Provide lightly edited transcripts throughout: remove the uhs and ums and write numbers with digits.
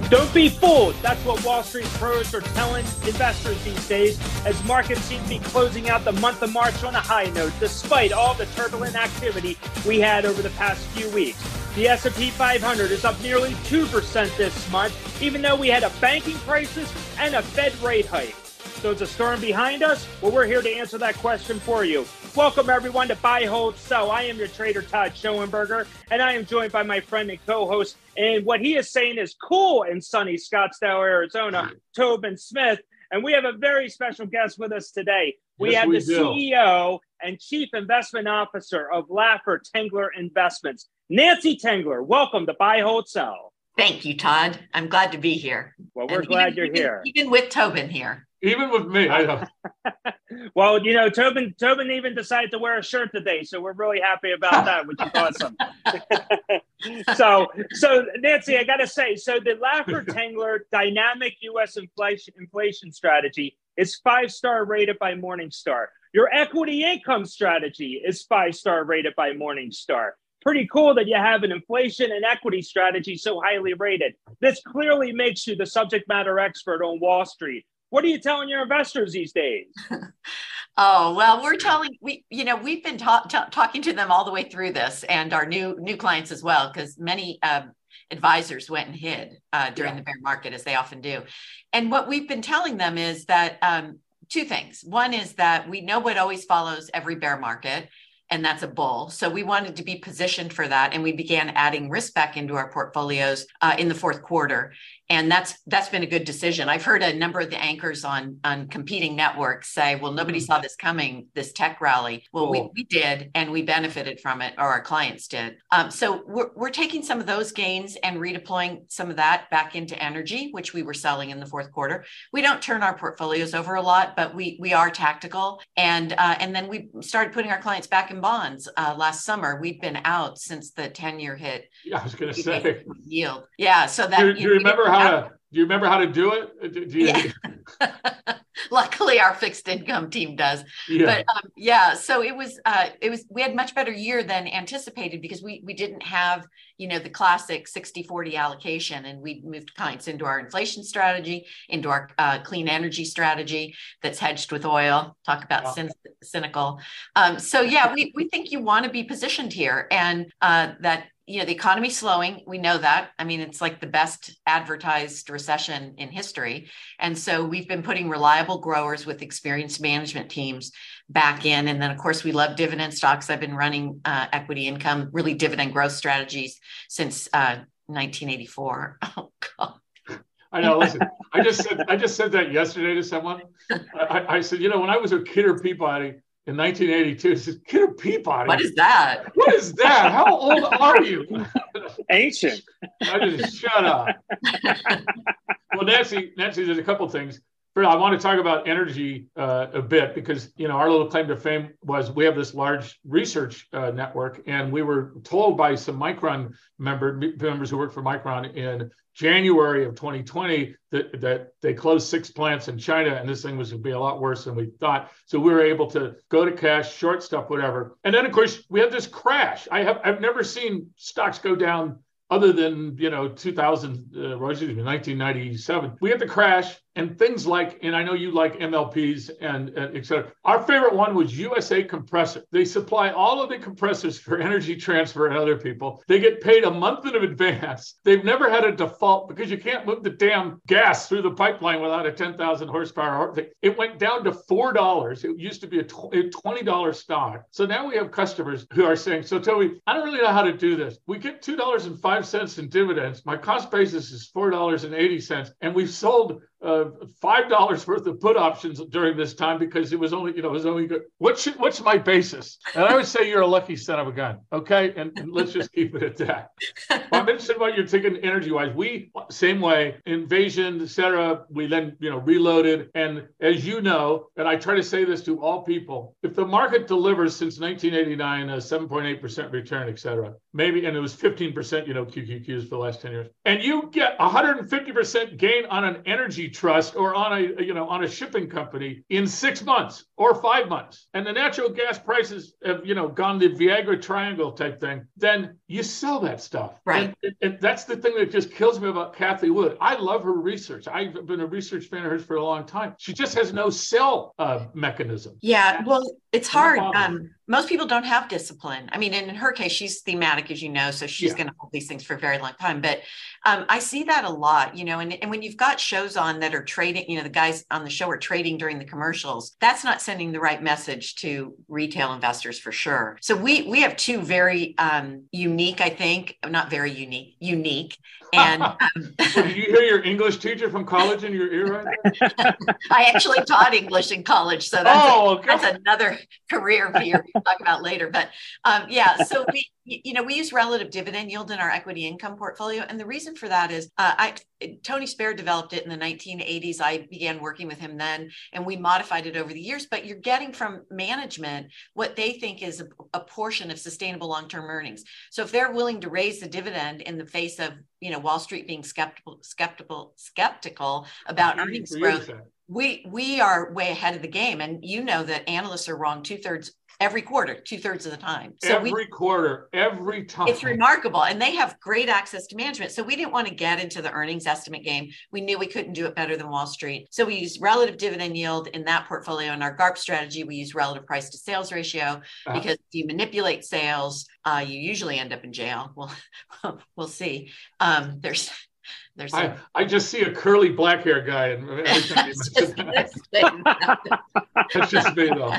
Don't be fooled. That's what Wall Street pros are telling investors these days, as markets seem to be closing out the month of March on a high note, despite all the turbulent activity we had over the past few weeks. The S&P 500 is up nearly 2% this month, even though we had a banking crisis and a Fed rate hike. So is a storm behind us? Well, we're here to answer that question for you. Welcome, everyone, to Buy, Hold, Sell. I am your trader, Todd Schoenberger, and I am joined by my friend and co-host, and what he is saying is cool in sunny Scottsdale, Arizona, Tobin Smith. And we have a very special guest with us today. We have the CEO and Chief Investment Officer of Laffer Tengler Investments, Nancy Tengler. Welcome to Buy, Hold, Sell. Thank you, Todd. I'm glad to be here. Well, we're glad you're here. Even with Tobin here. Even with me, I know. Well, you know, Tobin even decided to wear a shirt today, so we're really happy about that, which is awesome. So Nancy, I got to say, so the Laffer Tengler Dynamic U.S. Inflation Strategy is 5-star rated by Morningstar. Your equity income strategy is 5-star rated by Morningstar. Pretty cool that you have an inflation and equity strategy so highly rated. This clearly makes you the subject matter expert on Wall Street. What are you telling your investors these days? Oh, well, we've been talking to them all the way through this, and our new clients as well, because many advisors went and hid during the bear market, as they often do. And what we've been telling them is that two things. One is that we know what always follows every bear market, and that's a bull. So we wanted to be positioned for that. And we began adding risk back into our portfolios in the fourth quarter. And that's been a good decision. I've heard a number of the anchors on competing networks say, well, nobody saw this coming, this tech rally. Well, we did, and we benefited from it, or our clients did. So we're taking some of those gains and redeploying some of that back into energy, which we were selling in the fourth quarter. We don't turn our portfolios over a lot, but we are tactical. And then we started putting our clients back in bonds last summer. We've been out since the 10-year hit. Yeah, I was going to say yield. Yeah, so that do you remember how to do it? Luckily, our fixed income team does. Yeah. But so it was. We had much better year than anticipated because we didn't have the classic 60-40 allocation, and we moved clients into our inflation strategy, into our clean energy strategy that's hedged with oil. Talk about cynical. We think you want to be positioned here, and that. The economy's slowing. We know that. I mean, it's like the best advertised recession in history. And so we've been putting reliable growers with experienced management teams back in. And then, of course, we love dividend stocks. I've been running equity income, really dividend growth strategies since 1984. Oh, God. I know. Listen, I just said that yesterday to someone. I said, when I was with Kidder Peabody, in 1982, he says, Kidder Peabody. What is that? What is that? How old are you? Ancient. I just shut up. Well, Nancy, there's a couple of things. First, I want to talk about energy a bit because, our little claim to fame was we have this large research network, and we were told by some Micron members who work for Micron in January of 2020 that they closed 6 plants in China, and this thing was going to be a lot worse than we thought. So we were able to go to cash, short stuff, whatever. And then, of course, we had this crash. I've never seen stocks go down other than 1997. We had the crash, and things like, and I know you like MLPs and et cetera. Our favorite one was USA Compressor. They supply all of the compressors for Energy Transfer and other people. They get paid a month in advance. They've never had a default because you can't move the damn gas through the pipeline without a 10,000 horsepower. It went down to $4. It used to be a $20 stock. So now we have customers who are saying, so Toby, I don't really know how to do this. We get $2.05 in dividends. My cost basis is $4.80, and we've sold $5 worth of put options during this time because it was only good. What's my basis? And I would say you're a lucky son of a gun. Okay. And let's just keep it at that. Well, I'm interested in what you're thinking energy wise. We, same way, invasion, et cetera. We then, reloaded. And as you know, and I try to say this to all people, if the market delivers since 1989, a 7.8% return, et cetera, maybe, and it was 15%, QQQs for the last 10 years, and you get 150% gain on an energy energy trust or on a shipping company in 6 months or 5 months, and the natural gas prices have gone the Viagra triangle type thing, then you sell that stuff. Right. And that's the thing that just kills me about Cathie Wood. I love her research. I've been a research fan of hers for a long time. She just has no sell mechanism. Yeah, well, it's hard. Most people don't have discipline. I mean, in her case, she's thematic, as you know, so she's going to hold these things for a very long time. But I see that a lot, and when you've got shows on that are trading, the guys on the show are trading during the commercials, that's not sending the right message to retail investors for sure. So we have two very unique, I think, not very unique. And well, did you hear your English teacher from college in your ear right there? I actually taught English in college, so that's another career fear we'll talk about later. But so we use relative dividend yield in our equity income portfolio, and the reason for that is Tony Spare developed it in the 1980s. I began working with him then, and we modified it over the years. But you're getting from management what they think is a portion of sustainable long-term earnings. So if they're willing to raise the dividend in the face of Wall Street being skeptical about earnings growth, we are way ahead of the game. And that analysts are wrong every quarter, 2/3 of the time. So every quarter, every time. It's remarkable. And they have great access to management. So we didn't want to get into the earnings estimate game. We knew we couldn't do it better than Wall Street. So we used relative dividend yield in that portfolio. In our GARP strategy, we use relative price to sales ratio because if you manipulate sales, you usually end up in jail. Well, we'll see. There's I just see a curly black hair guy, and every time you mention that. That's just me, though.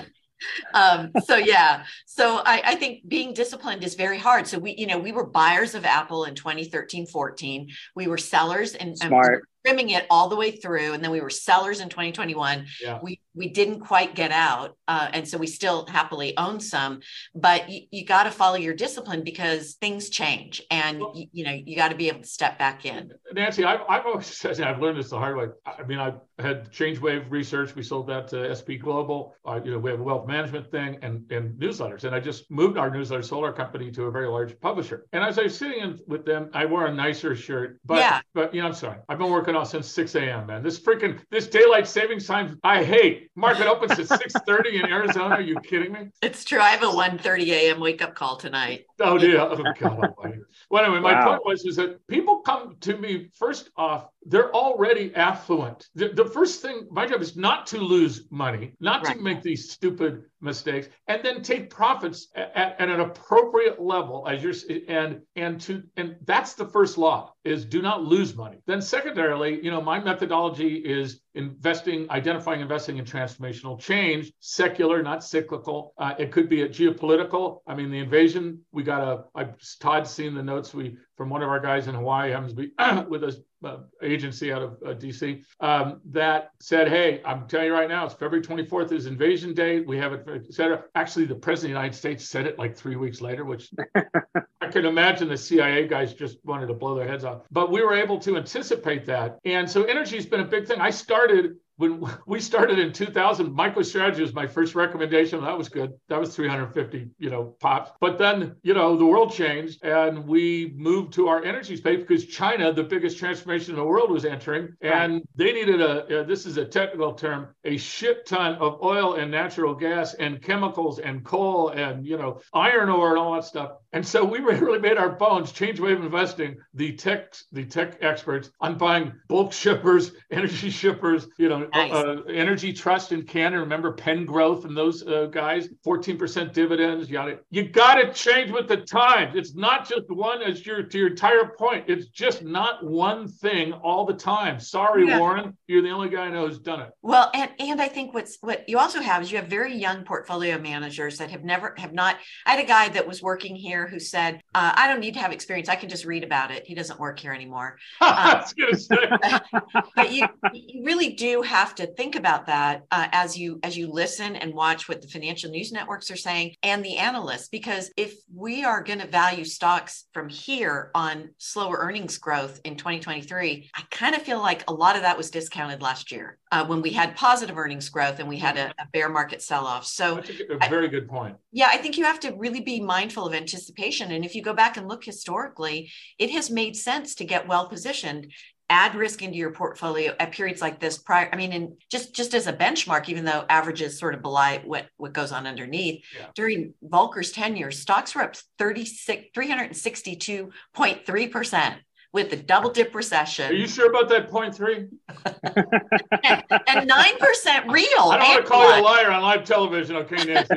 So I think being disciplined is very hard. So we were buyers of Apple in 2013-14. We were sellers and trimming it all the way through, and then we were sellers in 2021. We didn't quite get out, and so we still happily own some. But you got to follow your discipline because things change, and you got to be able to step back in. Nancy, I've always said, and I've learned this the hard way. I mean, I've had ChangeWave Research. We sold that to SP Global. We have a wealth management thing and newsletters, and I just moved our newsletter, sold our company to a very large publisher. And as I was sitting in with them, I wore a nicer shirt, but I'm sorry, I've been working on since 6 a.m. man. This daylight savings time I hate. Market opens at 6:30 in Arizona. Are you kidding me? It's true. I have a 1:30 a.m. wake up call tonight. Oh dear. Oh, God. Well, anyway, my point was that people come to me first off. They're already affluent. The first thing, my job is not to lose money, not to make these stupid mistakes, and then take profits at an appropriate level and that's the first law, is do not lose money. Then secondarily, my methodology is identifying investing in transformational change, secular, not cyclical. It could be a geopolitical. I mean, the invasion, Todd's seen the notes from one of our guys in Hawaii, happens to be with us, agency out of DC, that said, hey, I'm telling you right now, it's February 24th is invasion day. We have it, et cetera. Actually, the president of the United States said it like 3 weeks later, which I can imagine the CIA guys just wanted to blow their heads off. But we were able to anticipate that. And so energy has been a big thing. When we started in 2000, MicroStrategy was my first recommendation. That was good. That was 350, pops. But then, the world changed and we moved to our energy space because China, the biggest transformation in the world, was entering. And they needed this is a technical term, a shit ton of oil and natural gas and chemicals and coal and, iron ore and all that stuff. And so we really made our bones, ChangeWave Investing, the tech experts, on buying bulk shippers, energy shippers, Energy Trust in Canada. Remember Penn Growth and those guys, 14% dividends. You got to change with the times. It's not just one, to your entire point. It's just not one thing all the time. Sorry, Warren, you're the only guy I know who's done it. Well, and I think what you also have is you have very young portfolio managers that have not. I had a guy that was working here who said, I don't need to have experience. I can just read about it. He doesn't work here anymore. I was going to say. But you really do have to think about that as you listen and watch what the financial news networks are saying and the analysts, because if we are going to value stocks from here on slower earnings growth in 2023, I kind of feel like a lot of that was discounted last year when we had positive earnings growth and we had a bear market sell-off. So that's a very good point. Yeah, I think you have to really be mindful of anticipation. And if you go back and look historically, it has made sense to get well positioned. add risk into your portfolio at periods like this prior. I mean, and just as a benchmark, even though averages sort of belie what goes on underneath, during Volcker's tenure, stocks were up 362.3%. With the double dip recession. Are you sure about that 0.3? and 9% real. I don't want to call you a liar on live television, okay, Nancy?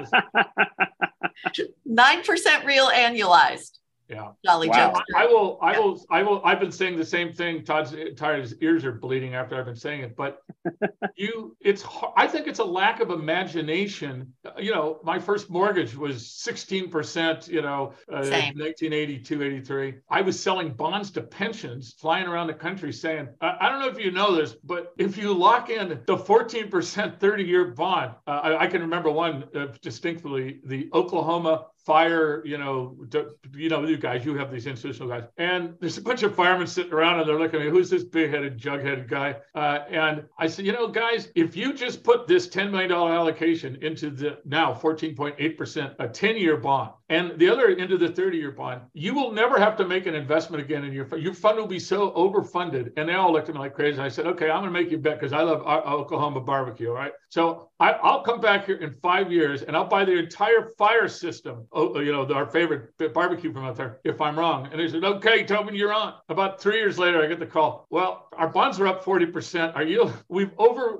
9% real annualized. Yeah. Jolly wow. jokester. I've been saying the same thing. Todd's ears are bleeding after I've been saying it, but I think it's a lack of imagination. You know, my first mortgage was 16%, in 1982, 83. I was selling bonds to pensions, flying around the country saying, I don't know if you know this, but if you lock in the 14% 30-year bond, I can remember one distinctly, the Oklahoma fire, you guys, you have these institutional guys, and there's a bunch of firemen sitting around and they're looking at me, who's this big-headed, jug-headed guy? And I said, guys, if you just put this $10 million allocation into the now 14.8%, a 10-year bond, and the other into the 30-year bond, you will never have to make an investment again in your fund. Your fund will be so overfunded. And they all looked at me like crazy. I said, okay, I'm going to make you a bet because I love Oklahoma barbecue, all right? So I'll come back here in 5 years and I'll buy the entire fire system, our favorite barbecue from out there, if I'm wrong. And they said, okay, Tobin, you're on. About 3 years later, I get the call. Well, our bonds are up 40%. We've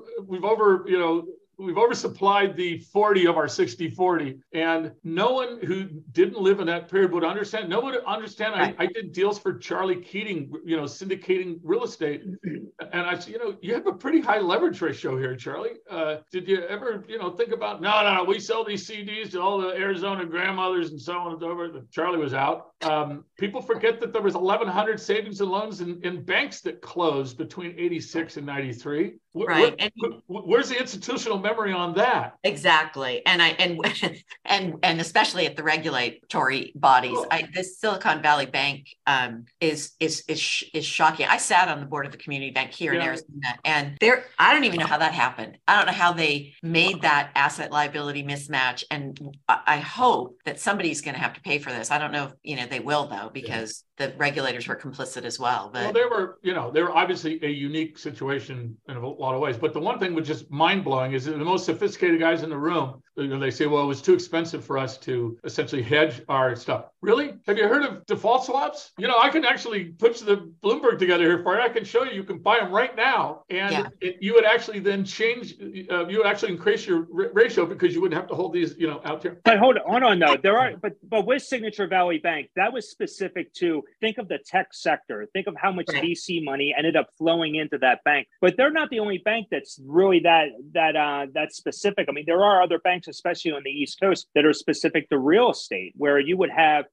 oversupplied the 40 of our 60-40. And no one who didn't live in that period would understand. No one would understand. Right. I did deals for Charlie Keating, syndicating real estate. And I said, you have a pretty high leverage ratio here, Charlie. Did you ever, think about, no, we sell these CDs to all the Arizona grandmothers and so on and so forth. Charlie was out. People forget that there was 1,100 savings and loans in banks that closed between 86 and 93. Right. Where's the institutional memory on that? Exactly. And especially at the regulatory bodies, this Silicon Valley Bank is shocking. I sat on the board of the community bank here in Arizona, and I don't even know how that happened. I don't know how they made that asset liability mismatch. And I hope that somebody's going to have to pay for this. I don't know if, they will though, because the regulators were complicit as well. But they were obviously a unique situation in a lot of ways. But the one thing which is mind blowing is that the most sophisticated guys in the room, they say, well, it was too expensive for us to essentially hedge our stuff. Really? Have you heard of default swaps? I can actually put the Bloomberg together here for you. I can show you can buy them right now. And you would actually then change, you would actually increase your ratio because you wouldn't have to hold these, out there. But hold on, though. There are, but with Signature Valley Bank, that was specific to, think of the tech sector. Think of how much VC money ended up flowing into that bank. But they're not the only bank that's really that specific. I mean, there are other banks, especially on the East Coast, that are specific to real estate, where you would have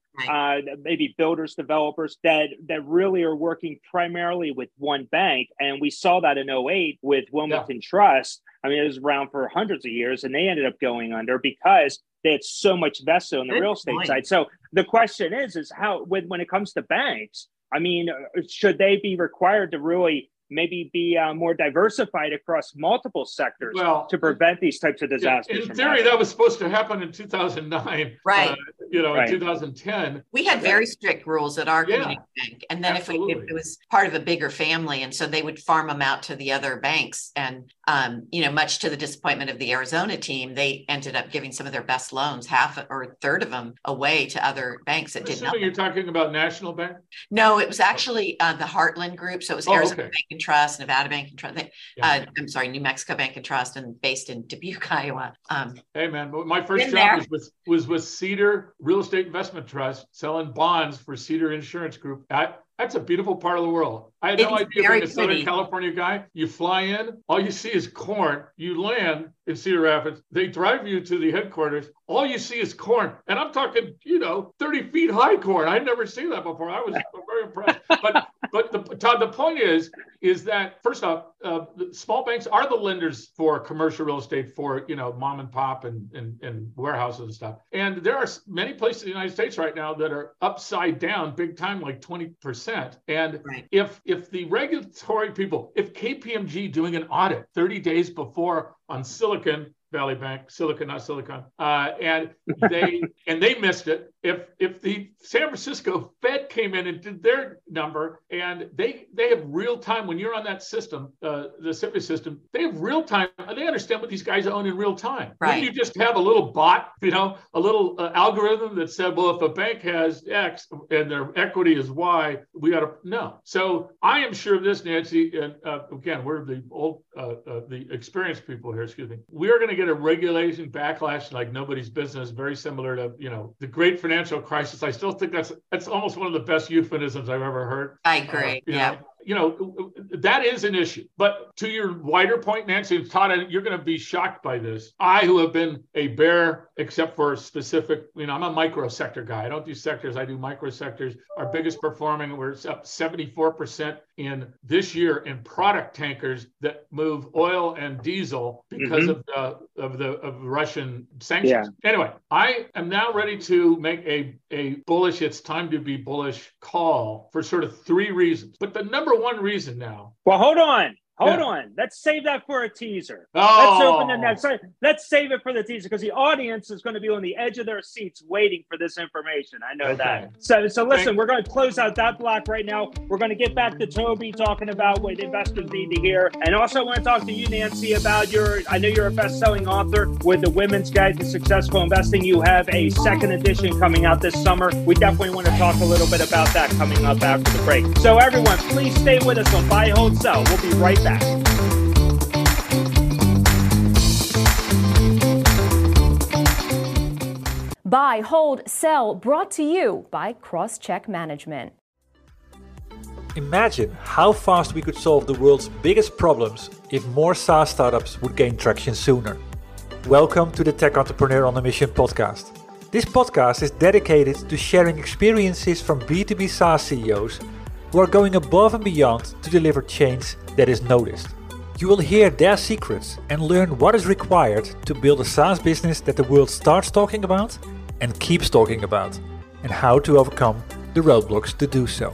maybe builders, developers that really are working primarily with one bank. And we saw that in 2008 with Wilmington Trust. I mean, it was around for hundreds of years, and they ended up going under because they had so much vested on the real estate side. So the question is how, when it comes to banks, I mean, should they be required to really maybe be more diversified across multiple sectors to prevent these types of disasters? In theory, that was supposed to happen in 2009. Right. In 2010. We had very strict rules at our community bank. And then if it was part of a bigger family, and so they would farm them out to the other banks. And, much to the disappointment of the Arizona team, they ended up giving some of their best loans, half or a third of them, away to other banks that did nothing. You're talking about National Bank? No, it was actually the Heartland Group. So it was Arizona Bank and Trust, Nevada Bank and Trust. New Mexico Bank and Trust, and based in Dubuque, Iowa. Hey man, my first job was with Cedar Real Estate Investment Trust, selling bonds for Cedar Insurance Group. That's a beautiful part of the world. I had no idea being a Southern California guy. You fly in, all you see is corn. You land in Cedar Rapids. They drive you to the headquarters. All you see is corn. And I'm talking, 30 feet high corn. I'd never seen that before. I was very impressed. But Todd, the point is that, first off, small banks are the lenders for commercial real estate for, mom and pop and warehouses and stuff. And there are many places in the United States right now that are upside down big time, like 20%. And if the regulatory people, if KPMG doing an audit 30 days before on Silicon Valley Bank, Silicon, not Silicon, and they missed it. If the San Francisco Fed came in and did their number, and they have real time when you're on that system, the SIFI system, they have real time. They understand what these guys own in real time. Right. When you just have a little bot, a little algorithm that said, well, if a bank has X and their equity is Y, we got to no. So I am sure of this, Nancy, and again, we're the experienced people here. Excuse me. We are going to get a regulation backlash like nobody's business, very similar to the great financial crisis. I still think that's almost one of the best euphemisms I've ever heard. I agree. That is an issue. But to your wider point, Nancy and Todd, you're going to be shocked by this. I, who have been a bear, except for specific, I'm a micro sector guy. I don't do sectors. I do micro sectors. Our biggest performing, we're up 74% in this year in product tankers that move oil and diesel because of the Russian sanctions. Yeah. Anyway, I am now ready to make a bullish, it's time to be bullish call for sort of three reasons. But the number one reason now. Well, hold on. Let's save that for a teaser. Oh. Let's open the next. Let's save it for the teaser because the audience is going to be on the edge of their seats waiting for this information. I know that. So listen, we're going to close out that block right now. We're going to get back to Toby talking about what investors need to hear. And also I want to talk to you, Nancy, about I know you're a best-selling author with the Women's Guide to Successful Investing. You have a second edition coming out this summer. We definitely want to talk a little bit about that coming up after the break. So everyone, please stay with us on Buy, Hold, Sell. We'll be right back. Buy, Hold, Sell, brought to you by Crosscheck Management. Imagine how fast we could solve the world's biggest problems if more SaaS startups would gain traction sooner. Welcome to the Tech Entrepreneur on a Mission podcast. This podcast is dedicated to sharing experiences from B2B SaaS CEOs who are going above and beyond to deliver change that is noticed. You will hear their secrets and learn what is required to build a SaaS business that the world starts talking about and keeps talking about, and how to overcome the roadblocks to do so.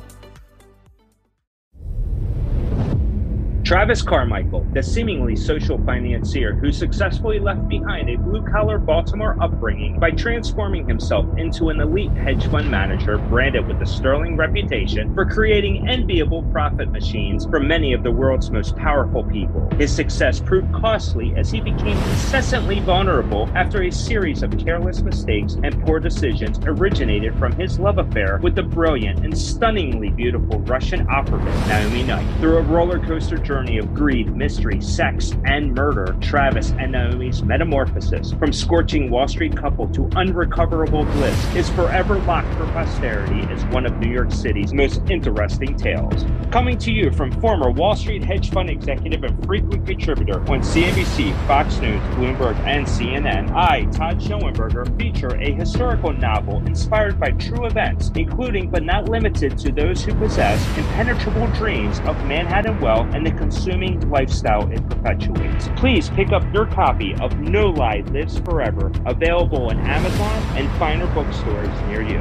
Travis Carmichael, the seemingly social financier who successfully left behind a blue-collar Baltimore upbringing by transforming himself into an elite hedge fund manager branded with a sterling reputation for creating enviable profit machines for many of the world's most powerful people. His success proved costly as he became incessantly vulnerable after a series of careless mistakes and poor decisions originated from his love affair with the brilliant and stunningly beautiful Russian operative Naomi Knight. Through a roller coaster journey of greed, mystery, sex, and murder, Travis and Naomi's metamorphosis from scorching Wall Street couple to unrecoverable bliss is forever locked for posterity as one of New York City's most interesting tales. Coming to you from former Wall Street hedge fund executive and frequent contributor on CNBC, Fox News, Bloomberg, and CNN, I, Todd Schoenberger, feature a historical novel inspired by true events, including but not limited to those who possess impenetrable dreams of Manhattan wealth and the consuming lifestyle it perpetuates. Please pick up your copy of No Lie Lives Forever, available on Amazon and finer bookstores near you.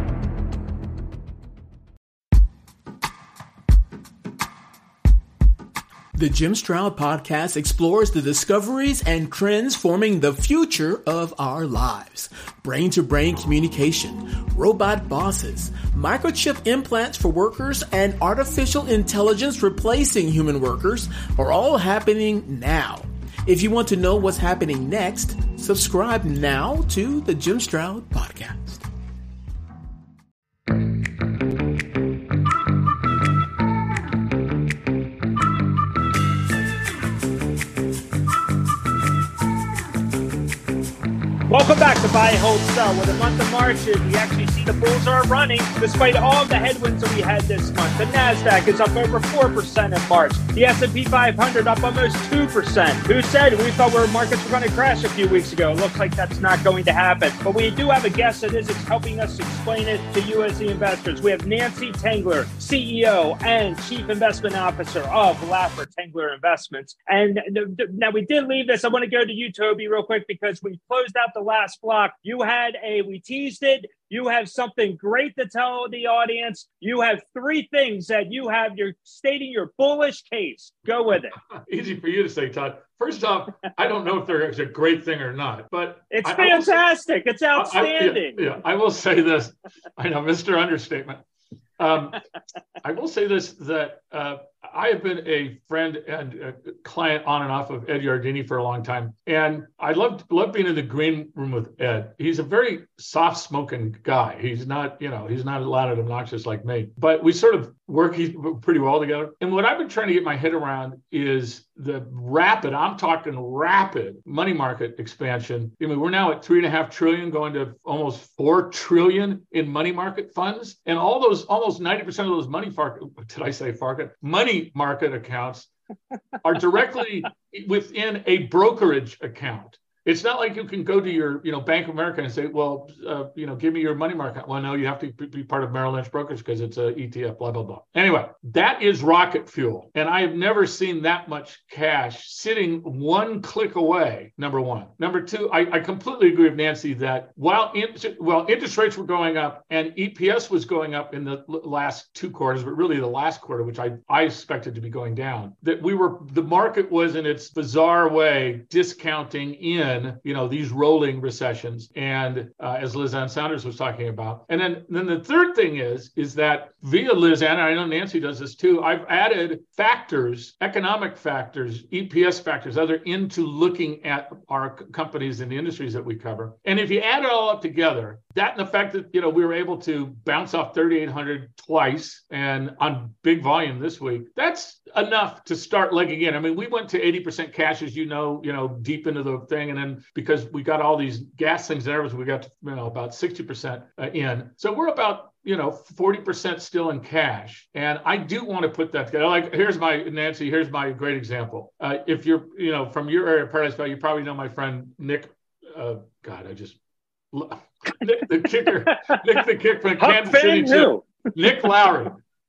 The Jim Stroud Podcast explores the discoveries and trends forming the future of our lives. Brain-to-brain communication, robot bosses, microchip implants for workers, and artificial intelligence replacing human workers are all happening now. If you want to know what's happening next, subscribe now to the Jim Stroud Podcast. Welcome back to Buy, Hold, Sell. Where the month of March is, we actually see the bulls are running despite all the headwinds that we had this month. The NASDAQ is up over 4% in March. The S&P 500 up almost 2%. Who said we thought markets were going to crash a few weeks ago? It looks like that's not going to happen. But we do have a guest that is helping us explain it to you as the investors. We have Nancy Tengler, CEO and Chief Investment Officer of Laffer Tengler Investments. And now we did leave this. I want to go to you, Toby, real quick, because we closed out the last block. We teased it. You have something great to tell the audience. You have three things that you're stating your bullish case. Go with it. Easy for you to say, Todd. First off, I don't know if there's a great thing or not, but it's fantastic. It's outstanding. I will say this. I know, Mr. Understatement. I will say this, that I have been a friend and a client on and off of Ed Yardeni for a long time. And I love being in the green room with Ed. He's a very soft-spoken guy. He's not loud and obnoxious like me. But we sort of work pretty well together. And what I've been trying to get my head around is the rapid money market expansion. I mean, we're now at $3.5 trillion, going to almost $4 trillion in money market funds. And all those, almost 90% of those money market accounts are directly within a brokerage account. It's not like you can go to your, Bank of America and say, well, give me your money market. Well, no, you have to be part of Merrill Lynch Brokers because it's a ETF, blah, blah, blah. Anyway, that is rocket fuel. And I have never seen that much cash sitting one click away, number one. Number two, I completely agree with Nancy that while interest rates were going up and EPS was going up in the last two quarters, but really the last quarter, which I expected to be going down, that the market was in its bizarre way discounting in these rolling recessions, and as Liz Ann Sanders was talking about. And then the third thing is that via Liz Ann, and I know Nancy does this too, I've added factors, economic factors, EPS factors, into looking at our companies and the industries that we cover. And if you add it all up together, that and the fact that, we were able to bounce off 3,800 twice and on big volume this week, that's enough to start legging in. I mean, we went to 80% cash, as deep into the thing. And then because we got all these gas things there, we got to, about 60% in. So we're about 40% still in cash. And I do want to put that together. Like, here's my great example. If you're, from your area of Paradise Valley, you probably know my friend Nick, Nick the kicker, Nick the kick from Kansas City too. Nick Lowry.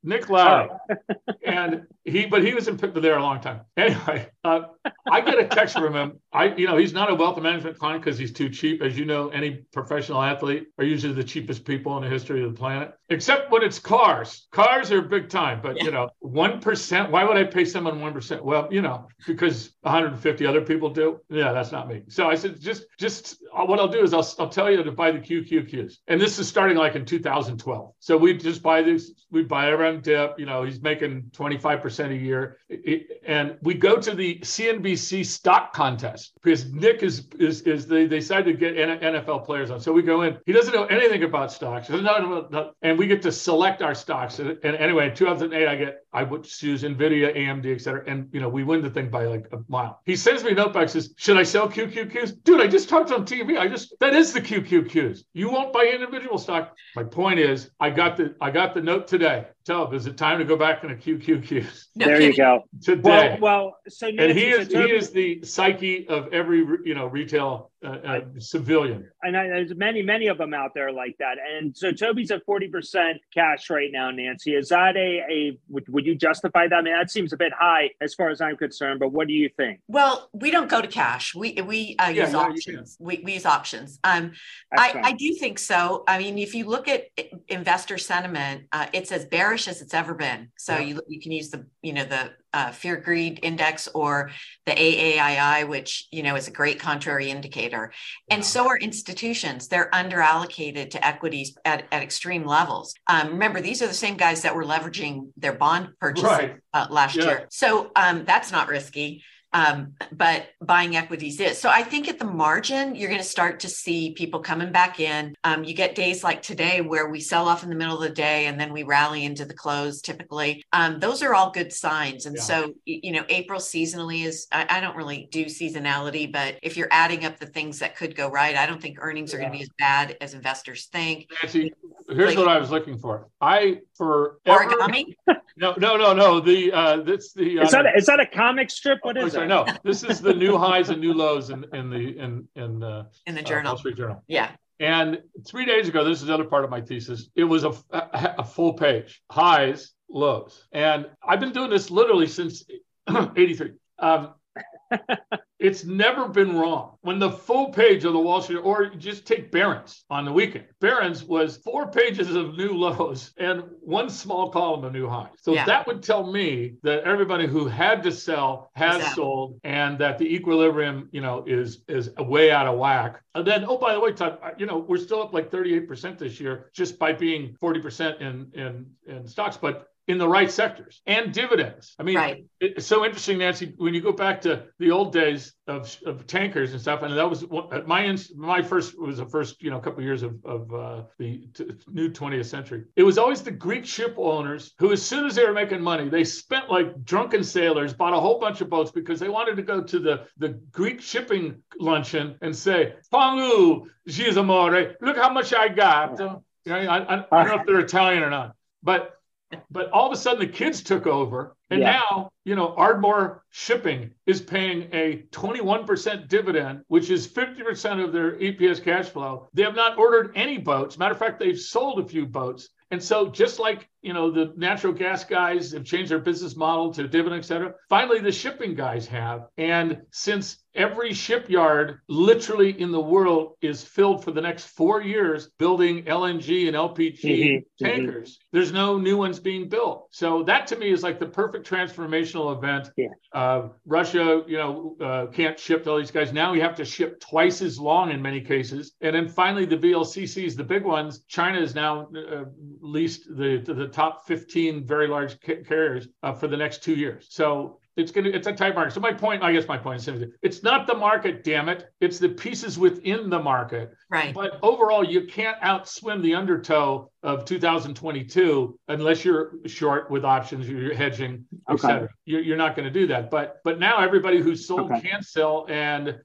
And he was in Pittsburgh there a long time. Anyway, I get a text from him. He's not a wealth management client because he's too cheap. As you know, any professional athlete are usually the cheapest people in the history of the planet, except when it's cars. Cars are big time, but 1%. Why would I pay someone 1%? Well, because 150 other people do. Yeah, that's not me. So I said, just what I'll do is I'll tell you to buy the QQQs, and this is starting like in 2012. So we just buy these. We buy around dip. He's making 25% a year, and we go to the CNBC stock contest because Nick they decided to get NFL players on. So we go in. He doesn't know anything about stocks, and we get to select our stocks. And anyway, in 2008, I would choose Nvidia, AMD, et cetera, and we win the thing by like a mile. He sends me a note back, says, "Should I sell QQQs?" Dude, I just talked on TV. That is the QQQs. You won't buy individual stock. My point is, I got the note today. Tell him, is it time to go back into QQQs? There you go. Today. Well, so Nancy, he is the psyche of every retail civilian. And there's many of them out there like that. And so Toby's at 40% cash right now, Nancy. Is that would you justify that? I mean, that seems a bit high as far as I'm concerned, but what do you think? Well, we don't go to cash. We use options. We use options. I do think so. I mean, if you look at investor sentiment, it's as bearish as it's ever been. So you can use the fear greed index or the AAII, which is a great contrary indicator. And so are institutions. They're underallocated to equities at extreme levels. Remember, these are the same guys that were leveraging their bond purchases last year. So that's not risky. But buying equities is. So I think at the margin, you're going to start to see people coming back in. You get days like today where we sell off in the middle of the day and then we rally into the close typically. Those are all good signs. And so, April seasonally is, I don't really do seasonality, but if you're adding up the things that could go right, I don't think earnings are going to be as bad as investors think. Nancy, here's what I was looking for. Origami? No. Is that a comic strip? What is it? No, this is the new highs and new lows in the journal. Wall Street Journal. Yeah. And 3 days ago, this is the other part of my thesis. It was a full page, highs, lows, and I've been doing this literally since '83. it's never been wrong. When the full page of the Wall Street, or just take Barron's on the weekend, Barron's was 4 pages of new lows and 1 small column of new highs. So that would tell me that everybody who had to sell has sold, and that the equilibrium, is way out of whack. And then, oh, by the way, Todd, we're still up like 38% this year just by being 40% in stocks, but in the right sectors and dividends. I mean, It's so interesting, Nancy, when you go back to the old days of tankers and stuff, and that was my first couple of years of the new 20th century. It was always the Greek ship owners who, as soon as they were making money, they spent like drunken sailors, bought a whole bunch of boats because they wanted to go to the Greek shipping luncheon and say, "Pangu, Gizamore, look how much I got." I don't know if they're Italian or not, but all of a sudden the kids took over, and now, Ardmore Shipping is paying a 21% dividend, which is 50% of their EPS cash flow. They have not ordered any boats. Matter of fact, they've sold a few boats. And so just like, the natural gas guys have changed their business model to dividend, et cetera, finally the shipping guys have. And since every shipyard literally in the world is filled for the next 4 years building LNG and LPG tankers, there's no new ones being built. So that to me is like the perfect transformational event. Russia, can't ship to all these guys. Now we have to ship twice as long in many cases. And then finally the VLCCs, the big ones, China is now leased the top 15 very large carriers for the next 2 years. So it's a tight market. So my point is it's not the market, damn it. It's the pieces within the market. Right. But overall, you can't outswim the undertow of 2022 unless you're short with options, you're hedging, et cetera. You're not going to do that. But now everybody who's sold can sell, and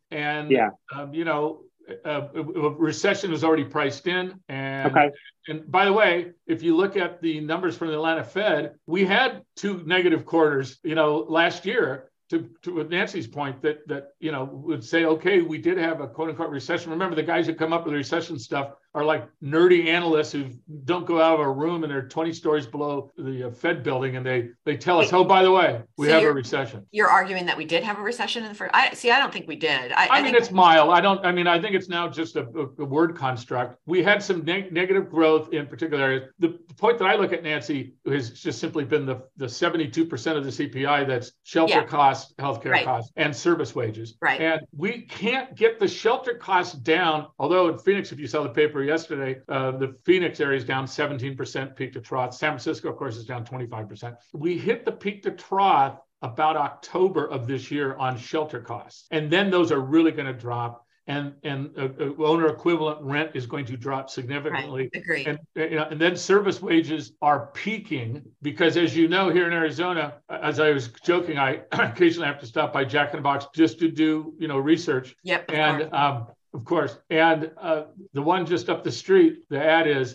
recession is already priced in. And by the way, if you look at the numbers from the Atlanta Fed, we had 2 negative quarters, last year. To with Nancy's point that would say, okay, we did have a quote unquote recession. Remember, the guys who come up with the recession stuff are like nerdy analysts who don't go out of a room and they're 20 stories below the Fed building, and they tell us, oh, by the way, we have a recession. You're arguing that we did have a recession in the first. I don't think we did. I mean, it's mild. I think it's now just a word construct. We had some negative growth in particular areas. The point that I look at, Nancy, has just simply been the 72% of the CPI that's shelter costs, healthcare costs, and service wages. Right. And we can't get the shelter costs down. Although in Phoenix, if you saw the paper yesterday, the Phoenix area is down 17% peak to trough. San Francisco, of course, is down 25%. We hit the peak to trough about October of this year on shelter costs. And then those are really going to drop. And owner equivalent rent is going to drop significantly. Right. Agreed. And then service wages are peaking because, as you know, here in Arizona, as I was joking, I occasionally have to stop by Jack in the Box just to do research. Yep. Of course. And the one just up the street, the ad is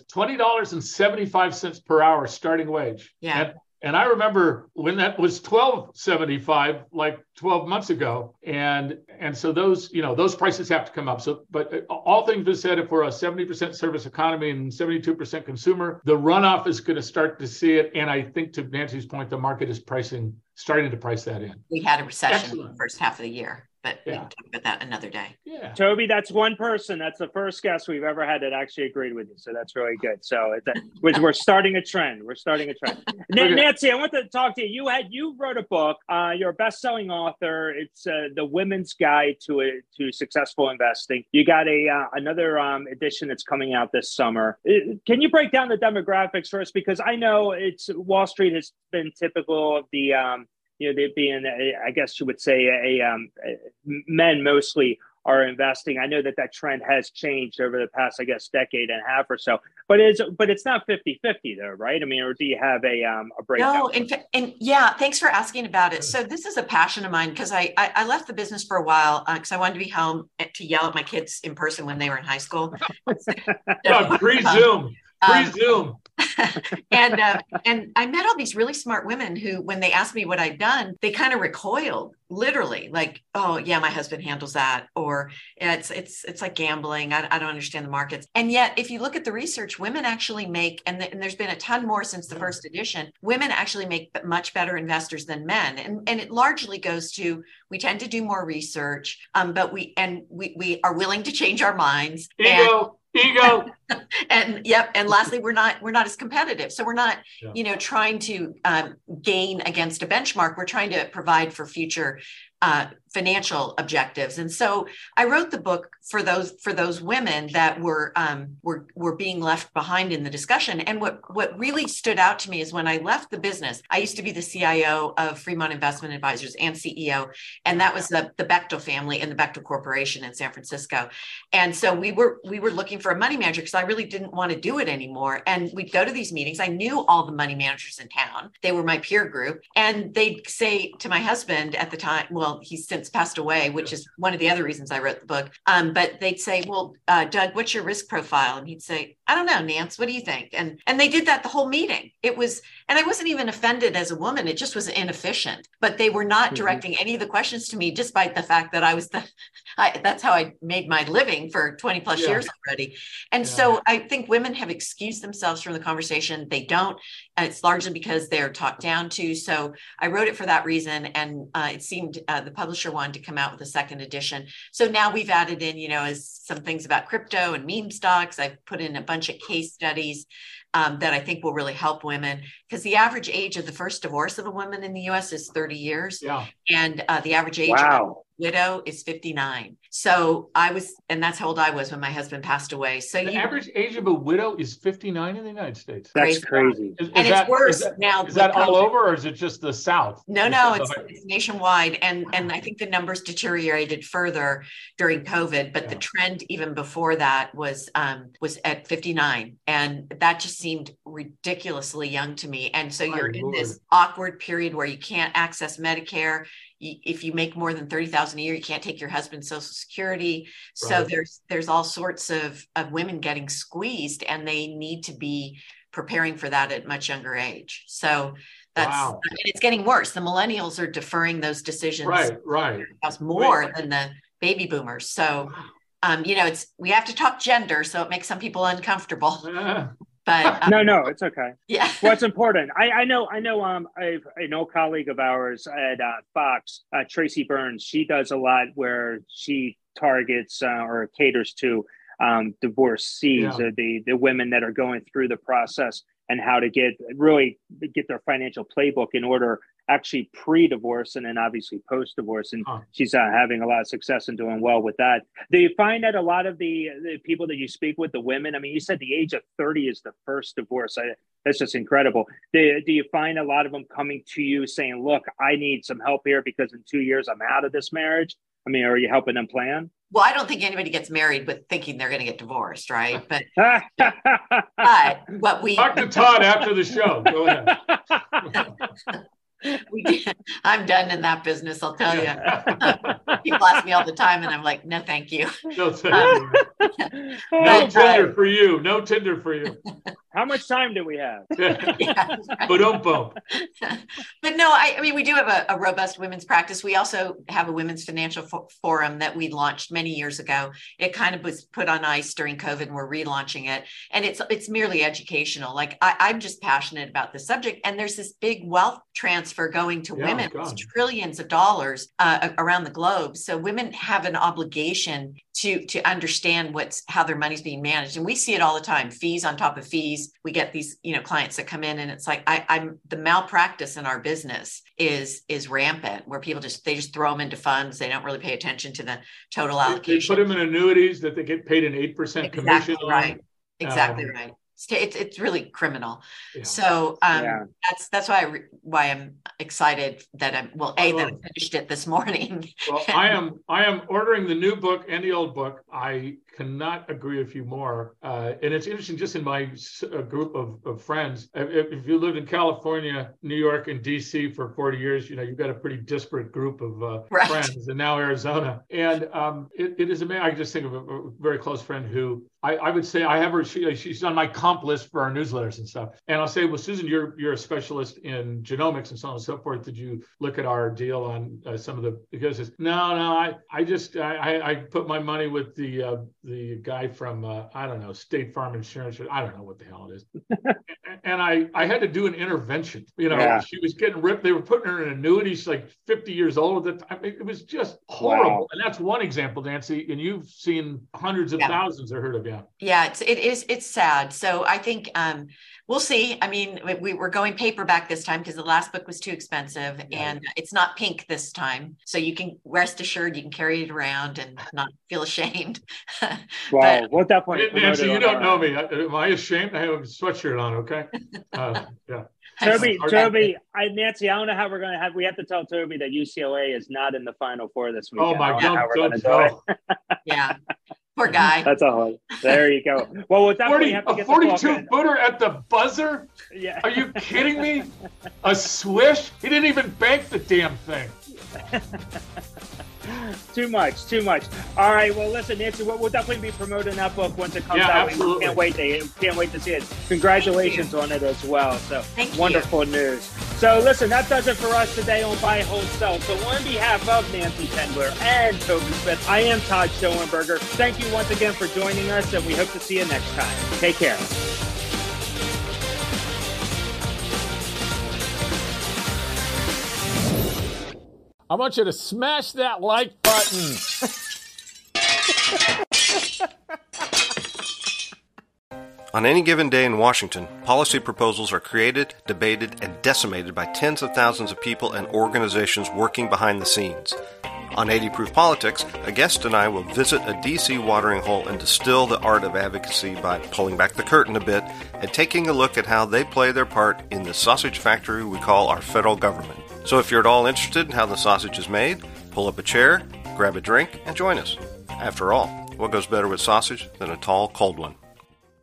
$20.75 per hour starting wage. Yeah. And I remember when that was $12.75, like 12 months ago. And so those prices have to come up. So, but all things being said, if we're a 70% service economy and 72% consumer, the runoff is going to start to see it. And I think, to Nancy's point, the market is starting to price that in. We had a recession in the first half of the year, but we can talk about that another day. Yeah. Toby, that's one person. That's the first guest we've ever had that actually agreed with you. So that's really good. So we're starting a trend. Nancy, I want to talk to you. You wrote a book. You're a best-selling author. It's The Women's Guide to Successful Investing. You got another edition that's coming out this summer. Can you break down the demographics for us? Because I know Wall Street has been typical of the they being, I guess you would say, men mostly are investing. I know that trend has changed over the past, I guess, decade and a half or so. But it's not 50-50 though, right? I mean, or do you have a breakdown? No, thanks for asking about it. So this is a passion of mine because I left the business for a while because I wanted to be home to yell at my kids in person when they were in high school. Pre-Zoom. and I met all these really smart women who, when they asked me what I'd done, they kind of recoiled, literally, like, oh yeah, my husband handles that, or it's like gambling. I don't understand the markets. And yet, if you look at the research, women actually make, and there's been a ton more since the first edition, women actually make much better investors than men. And it largely goes to, we tend to do more research, but we are willing to change our minds. Ego. And lastly, we're not as competitive. So we're not, trying to gain against a benchmark. We're trying to provide for future financial objectives. And so I wrote the book for those women that were being left behind in the discussion. And what really stood out to me is when I left the business, I used to be the CIO of Fremont Investment Advisors and CEO, and that was the Bechtel family and the Bechtel Corporation in San Francisco. And so we were looking for a money manager because I really didn't want to do it anymore. And we'd go to these meetings. I knew all the money managers in town. They were my peer group. And they'd say to my husband at the time, well, he's since passed away, which is one of the other reasons I wrote the book. But they'd say, well, Doug, what's your risk profile? And he'd say, I don't know, Nance, what do you think? And they did that the whole meeting. And I wasn't even offended as a woman. It just was inefficient, but they were not directing any of the questions to me, despite the fact that that's how I made my living for 20 plus years already. And so I think women have excused themselves from the conversation. They don't. It's largely because they're talked down to. So I wrote it for that reason. And it seemed the publisher wanted to come out with a second edition. So now we've added in, as some things about crypto and meme stocks. I've put in a bunch of case studies that I think will really help women, because the average age of the first divorce of a woman in the U.S. is 30 years. Yeah. And the average age of a widow is 59. So and that's how old I was when my husband passed away. So the average age of a widow is 59 in the United States. That's crazy. And it's worse now. Is that all over, or is it just the South? No, it's nationwide. And I think the numbers deteriorated further during COVID, but the trend even before that was at 59. And that just seemed ridiculously young to me. And so you're in this awkward period where you can't access Medicare. If you make more than $30,000 a year, you can't take your husband's Social Security. So there's all sorts of women getting squeezed, and they need to be preparing for that at much younger age. So and it's getting worse. The millennials are deferring those decisions more than the baby boomers. So we have to talk gender, so it makes some people uncomfortable. But no, it's okay. Yeah. What's important? I know. An old colleague of ours at Fox, Tracy Burns. She does a lot where she targets or caters to divorcees, the women that are going through the process, and how to get their financial playbook in order, actually pre-divorce and then obviously post-divorce. And she's having a lot of success and doing well with that. Do you find that a lot of the people that you speak with, the women, I mean, you said the age of 30 is the first divorce. That's just incredible. Do you find a lot of them coming to you saying, look, I need some help here because in 2 years I'm out of this marriage? I mean, are you helping them plan? Well, I don't think anybody gets married with thinking they're going to get divorced, right? But what we talk to Todd after the show. Go ahead. I'm done in that business, I'll tell you. People ask me all the time, and I'm like, no, thank you. No, thank you. No Tinder for you. No Tinder for you. How much time do we have? But don't bump. But no, I mean, we do have a robust women's practice. We also have a women's financial forum that we launched many years ago. It kind of was put on ice during COVID, and we're relaunching it. And it's merely educational. Like I'm just passionate about this subject. And there's this big wealth transfer going to women, trillions of dollars around the globe. So women have an obligation to understand how their money's being managed. And we see it all the time, fees on top of fees. We get these, clients that come in, and it's like, the malpractice in our business is rampant, where people just throw them into funds. They don't really pay attention to the total allocation. They put them in annuities that they get paid an 8% commission on. Right. Exactly right. It's really criminal. Yeah. So that's why I'm excited that that I finished it this morning. Well, I am ordering the new book and the old book. I cannot agree with you more. And it's interesting, just in my group of friends, if you lived in California, New York, and DC for 40 years, you've got a pretty disparate group of friends, and now Arizona. And it is amazing. I just think of a very close friend who I would say I have her. She's on my comp list for our newsletters and stuff. And I'll say, well, Susan, you're a specialist in genomics and so on and so forth. Did you look at our deal on some of the? Because it's, no, I put my money with the guy from I don't know, State Farm Insurance. I don't know what the hell it is. And I had to do an intervention. You know, she was getting ripped. They were putting her in an annuity. She's like 50 years old at the time. It was just horrible. Wow. And that's one example, Nancy. And you've seen hundreds of thousands or heard of. Yeah, it's sad. So I think we'll see. I mean, we're going paperback this time because the last book was too expensive, and it's not pink this time. So you can rest assured you can carry it around and not feel ashamed. Wow, what that point? Nancy, you don't know me. Am I ashamed? I have a sweatshirt on. Okay. Yeah. Toby, Nancy, I don't know how we're going to have. We have to tell Toby that UCLA is not in the Final Four this weekend. Oh my God! Don't tell. Yeah. Poor guy. That's all. There you go. Well, with that, 42-footer at the buzzer? Yeah. Are you kidding me? A swish? He didn't even bank the damn thing. Too much. All right. Well, listen, Nancy, we'll definitely be promoting that book once it comes out. Absolutely. We can't wait to see it. Congratulations on it as well. So wonderful news. So listen, that does it for us today on Buy, Hold, Sell. So on behalf of Nancy Pendler and Toby Smith, I am Todd Schoenberger. Thank you once again for joining us, and we hope to see you next time. Take care. I want you to smash that like button. On any given day in Washington, policy proposals are created, debated, and decimated by tens of thousands of people and organizations working behind the scenes. On 80 Proof Politics, a guest and I will visit a DC watering hole and distill the art of advocacy by pulling back the curtain a bit and taking a look at how they play their part in the sausage factory we call our federal government. So if you're at all interested in how the sausage is made, pull up a chair, grab a drink, and join us. After all, what goes better with sausage than a tall, cold one?